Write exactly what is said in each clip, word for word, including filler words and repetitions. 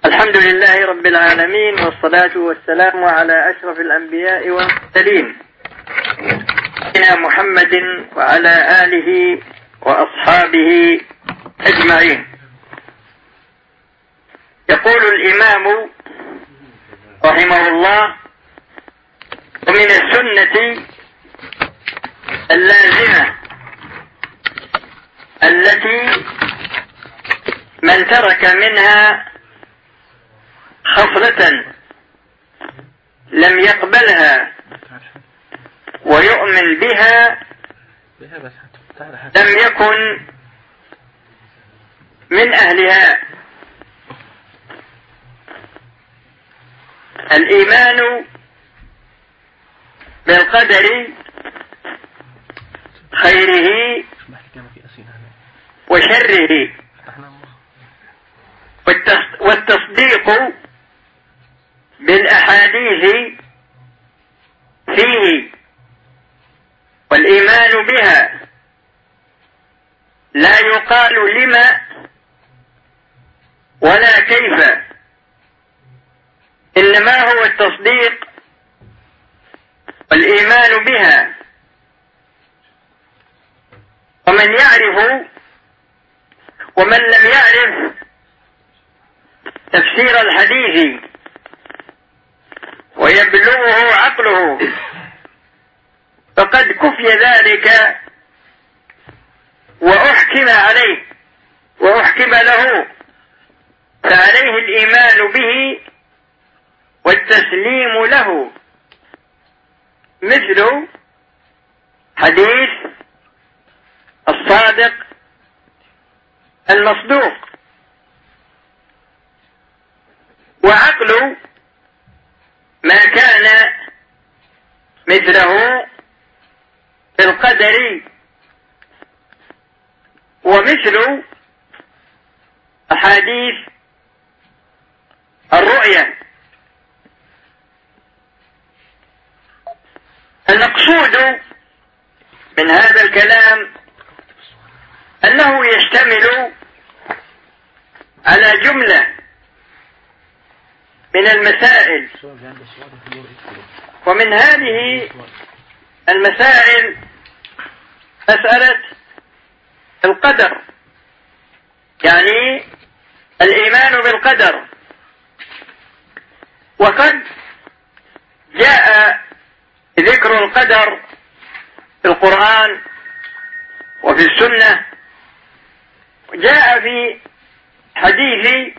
الحمد لله رب العالمين، والصلاة والسلام على أشرف الأنبياء والمرسلين سيدنا محمد وعلى آله وأصحابه أجمعين. يقول الإمام رحمه الله: ومن السنة اللازمة التي من ترك منها خصلة لم يقبلها ويؤمن بها لم يكن من أهلها. الإيمان بالقدر خيره وشره، والتصديق بالأحاديث فيه والإيمان بها. لا يقال لما ولا كيف، إنما هو التصديق والإيمان بها. ومن يعرف ومن لم يعرف تفسير الحديث ويبلغه عقله فقد كفي ذلك وأحكم عليه وأحكم له، فعليه الإيمان به والتسليم له، مثل حديث الصادق المصدوق. وعقل ما كان مثله في القدر، ومثل أحاديث الرؤيا. المقصود من هذا الكلام أنه يشتمل على جملة من المسائل، ومن هذه المسائل مسألة القدر، يعني الإيمان بالقدر. وقد جاء ذكر القدر في القرآن وفي السنة، وجاء في حديث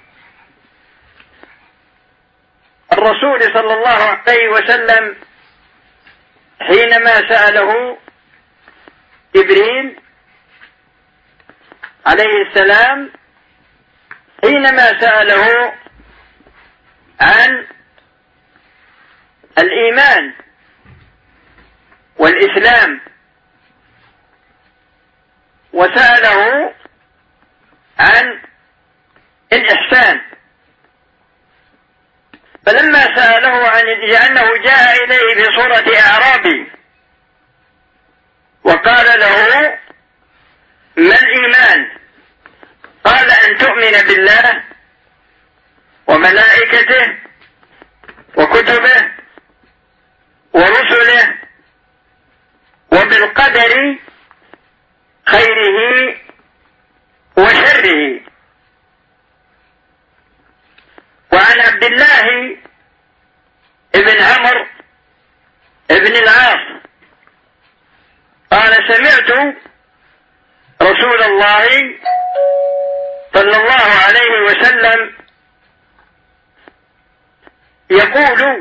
الرسول صلى الله عليه وسلم حينما سأله جبريل عليه السلام، حينما سأله عن الإيمان والإسلام، وسأله عن الإحسان. فلما سأله عن لأنه جاء إليه في صورة أعرابي وقال له: ما الإيمان؟ قال: أن تؤمن بالله وملائكته وكتبه ورسله وبالقدر خيره وشره. وعن عبد الله ابن عمرو ابن العاص قال: سمعت رسول الله صلى الله عليه وسلم يقول: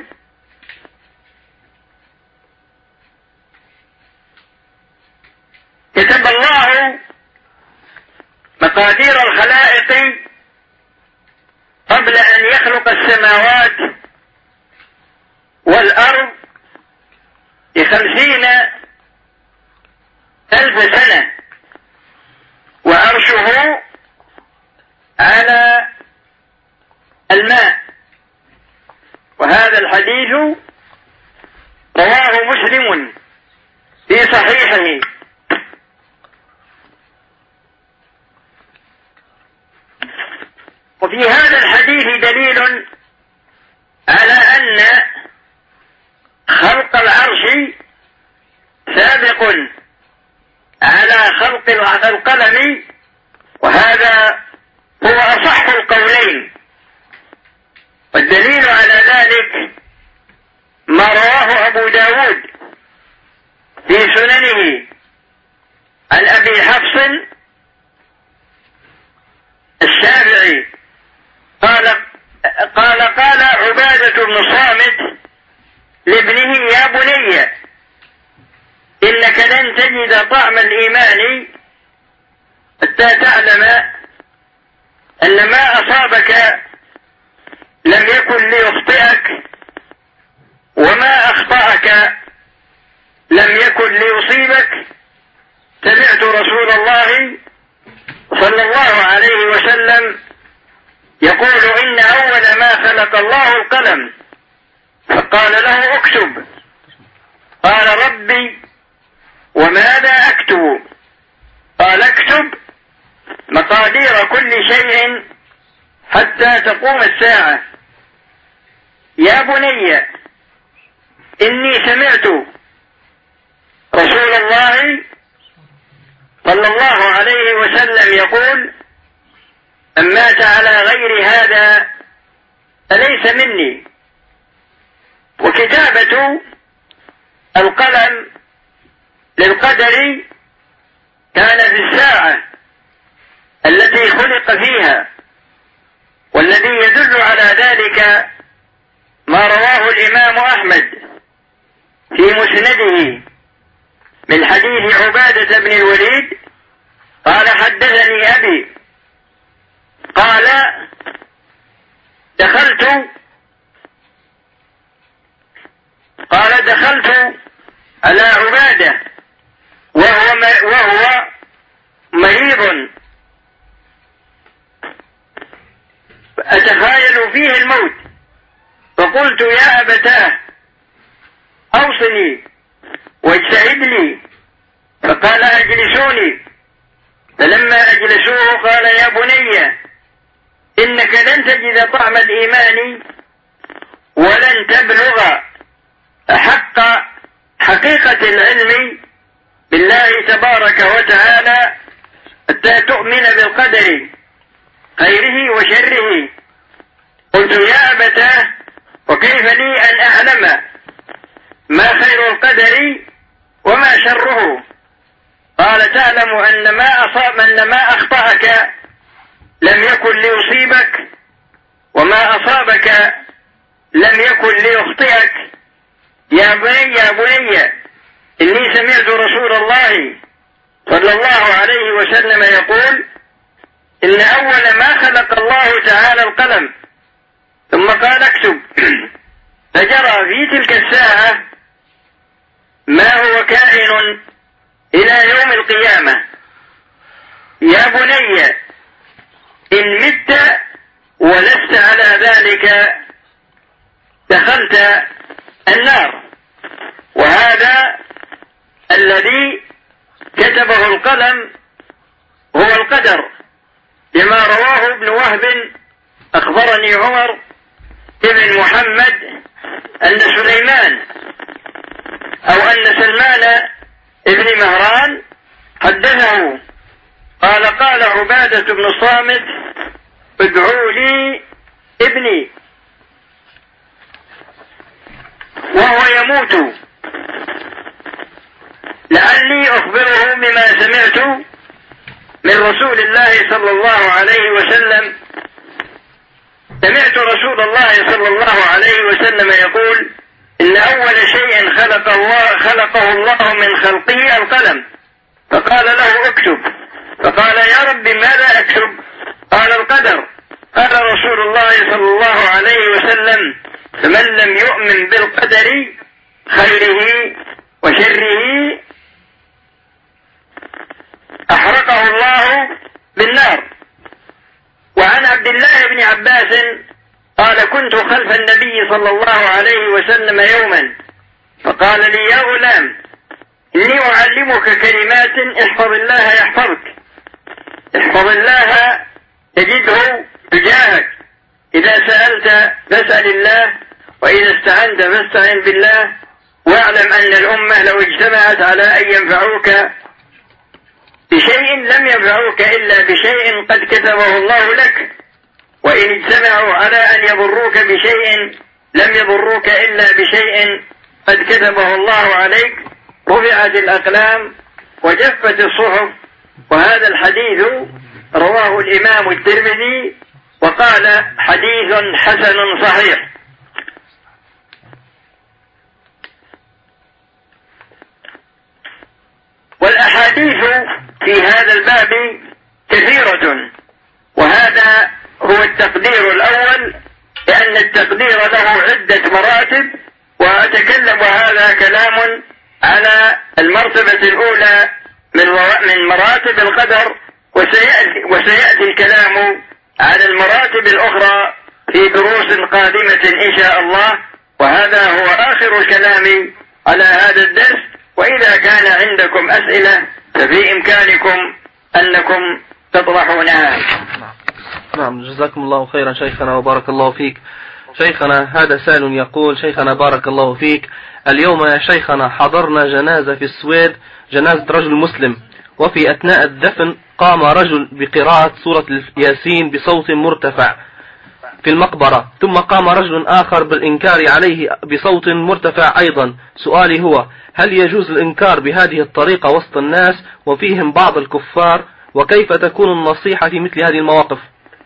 كتب الله مقادير الخلائق قبل أن يخلق السماوات والأرض بخمسين ألف سنة، وعرشه على الماء. وهذا الحديث رواه مسلم في صحيحه. وفي هذا الحديث دليل على أن خلق العرش سابق على خلق القلم، وهذا هو أصح القولين. والدليل على ذلك ما رواه أبو داود في سننه عن أبي حفص الشافعي قال قال قال عبادة بن صامت لابنه: يا بني إنك لن تجد طعم الإيمان حتى تعلم أن ما أصابك لم يكن ليخطئك، وما أخطأك لم يكن ليصيبك. سمعت رسول الله صلى الله عليه وسلم يقول: إن أول ما خلق الله القلم، فقال له: اكتب. قال: ربي وماذا أكتب؟ قال: اكتب مقادير كل شيء حتى تقوم الساعة. يا بني إني سمعت رسول الله صلى الله عليه وسلم يقول: من مات على غير هذا فليس مني. وكتابة القلم للقدر كان في الساعة التي خلق فيها، والذي يدل على ذلك ما رواه الإمام أحمد في مسنده من حديث عبادة بن الوليد قال: حدثني أبي قال: دخلت قال دخلت على عبادة وهو وهو مريض أتخيل فيه الموت، فقلت: يا أبتاه أوصني واجتهد لي. فقال: أجلسوني. فلما أجلسوه قال: يا بني إنك لن تجد طعم الإيمان ولن تبلغ حق حقيقة العلم بالله تبارك وتعالى حتى تؤمن بالقدر خيره وشره. قلت: يا أبتاه وكيف لي أن أعلم ما خير القدر وما شره؟ قال: تعلم أن ما أصاب أن ما أخطأك لم يكن ليصيبك، وما أصابك لم يكن ليخطئك. يا بني يا بني إني سمعت رسول الله صلى الله عليه وسلم يقول: إن أول ما خلق الله تعالى القلم، ثم قال: اكتب. فجرى في تلك الساعة ما هو كائن إلى يوم القيامة. يا بني إن مت ولست على ذلك دخلت النار. وهذا الذي كتبه القلم هو القدر، لما رواه ابن وهب أخبرني عمر ابن محمد أن سليمان أو أن سلمان ابن مهران حدثه قال: قال عبادة بن الصامت: ادعوا لي ابني وهو يموت لعلي أخبره بما سمعت من رسول الله صلى الله عليه وسلم. سمعت رسول الله صلى الله عليه وسلم يقول: إن أول شيء خلق الله خلقه الله من خلقه القلم. فقال له: اكتب. فقال: يا رب ماذا أكتب؟ قال: القدر. قال رسول الله صلى الله عليه وسلم: فمن لم يؤمن بالقدر خيره وشره أحرقه الله بالنار. وعن عبد الله بن عباس قال: كنت خلف النبي صلى الله عليه وسلم يوما فقال لي: يا غلام إني أعلمك كلمات احفظ الله يحفظك، احفظ الله تجده تجاهك. إذا سألت فاسأل الله، وإذا استعنت فاستعن بالله، واعلم أن الأمة لو اجتمعت على أن ينفعوك بشيء لم ينفعوك إلا بشيء قد كتبه الله لك، وإن اجتمعوا على أن يضروك بشيء لم يضروك إلا بشيء قد كتبه الله عليك. رفعت الأقلام وجفت الصحف. وهذا الحديث رواه الإمام الترمذي وقال حديث حسن صحيح. والأحاديث في هذا الباب كثيرة، وهذا هو التقدير الأول، لأن التقدير له عدة مراتب، وأتكلم هذا كلام على المرتبة الأولى من مراتب القدر، وسيأتي, وسيأتي الكلام على المراتب الأخرى في دروس قادمة إن شاء الله. وهذا هو آخر الكلام على هذا الدرس، وإذا كان عندكم أسئلة ففي إمكانكم أنكم تطرحونها. نعم، جزاكم الله خيرا شيخنا وبارك الله فيك. شيخنا هذا سائل يقول: شيخنا بارك الله فيك، اليوم يا شيخنا حضرنا جنازة في السويد، جنازة رجل مسلم، وفي أثناء الدفن قام رجل بقراءة سورة ياسين بصوت مرتفع في المقبرة، ثم قام رجل آخر بالإنكار عليه بصوت مرتفع أيضا. سؤالي هو: هل يجوز الإنكار بهذه الطريقة وسط الناس وفيهم بعض الكفار؟ وكيف تكون النصيحة في مثل هذه المواقف؟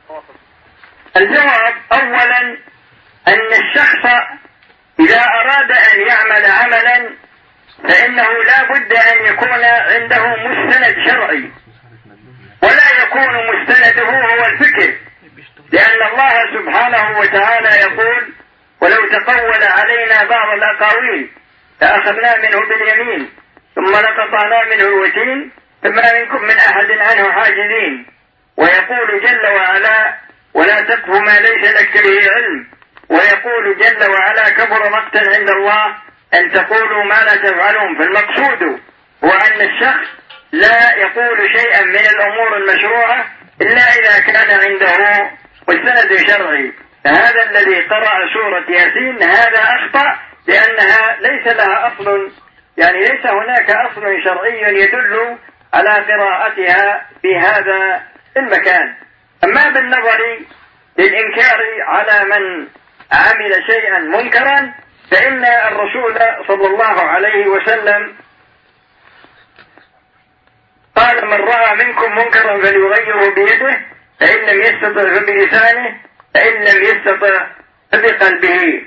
الجواب: أولا أن الشخص إذا أراد أن يعمل عملا فإنه لا بد أن يكون عنده مستند شرعي، ولا يكون مستنده هو الفكر، لأن الله سبحانه وتعالى يقول: ولو تقول علينا بعض الأقاويل لأخذنا منه باليمين ثم لقطعنا منه الوتين فما منكم من أحد عنه حاجزين. ويقول جل وعلا: ولا تقف ما ليس لك به علم. ويقول جل وعلا: كبر مقتا عند الله أن تقولوا ما لا تفعلون. فالمقصود هو أن الشخص لا يقول شيئا من الأمور المشروعة إلا إذا كان عنده مستند شرعي. فهذا الذي قرأ سورة ياسين هذا أخطأ، لأنها ليس لها أصل، يعني ليس هناك أصل شرعي يدل على قراءتها في هذا المكان. أما بالنظر للإنكار على من عمل شيئا منكرا، فإن الرسول صلى الله عليه وسلم قال: من رأى منكم منكرا فليغيره بيده، فإن لم يستطع فبلسانه، فإن لم يستطع فبقلبه.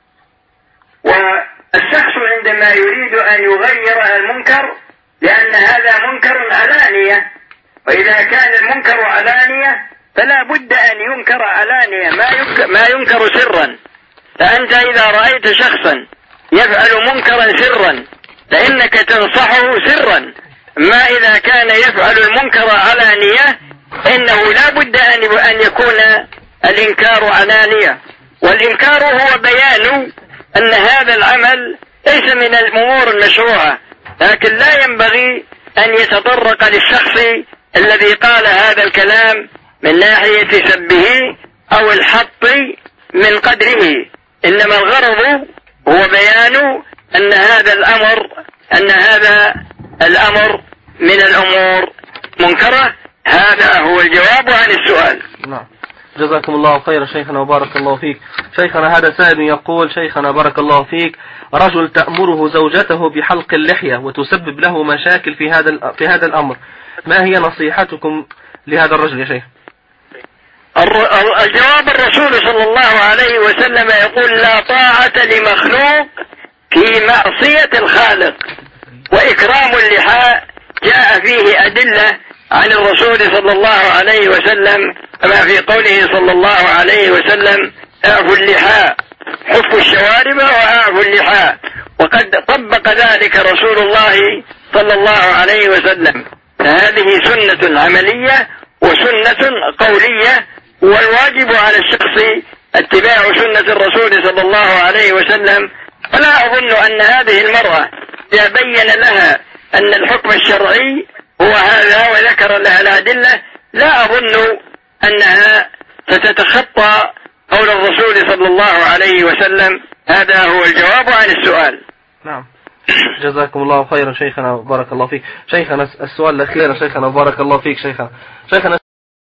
والشخص عندما يريد أن يغير المنكر، لأن هذا منكر علانية، وإذا كان المنكر علانية فلا بد أن ينكر علانية، ما ينكر سرا. فأنت إذا رأيت شخصا يفعل منكرا سرا فإنك تنصحه سرا، ما إذا كان يفعل المنكر علانية إنه لا بد أن يكون الإنكار علانية. والإنكار هو بيان أن هذا العمل ليس من الأمور المشروعة، لكن لا ينبغي أن يتطرق للشخص الذي قال هذا الكلام من ناحية سبه أو الحط من قدره، إنما الغرض هو بيان أن هذا الأمر أن هذا الأمر من الأمور منكرة. هذا هو الجواب عن السؤال. نعم، جزاكم الله خيرا شيخنا وبارك الله فيك. شيخنا هذا سائل يقول: شيخنا بارك الله فيك، رجل تأمره زوجته بحلق اللحية وتسبب له مشاكل في هذا في هذا الأمر، ما هي نصيحتكم لهذا الرجل يا شيخ؟ الجواب: الرسول صلى الله عليه وسلم يقول: لا طاعة لمخلوق في معصية الخالق. وإكرام اللحى جاء فيه أدلة عن الرسول صلى الله عليه وسلم، كما في قوله صلى الله عليه وسلم: اعفوا اللحى، حفوا الشوارب واعفوا اللحى. وقد طبق ذلك رسول الله صلى الله عليه وسلم. فهذه سنة عملية وسنة قولية، والواجب على الشخص اتباع سنة الرسول صلى الله عليه وسلم. فلا أظن أن هذه المرأة إذا بين لها أن الحكم الشرعي هو هذا وذكر لها الأدلة، لا أظن أنها فتتخطى قول الرسول صلى الله عليه وسلم. هذا هو الجواب عن السؤال. نعم، جزاكم الله خيرا شيخنا وبارك الله فيك. شيخنا السؤال الأخير شيخنا وبارك الله فيك. شيخنا شيخنا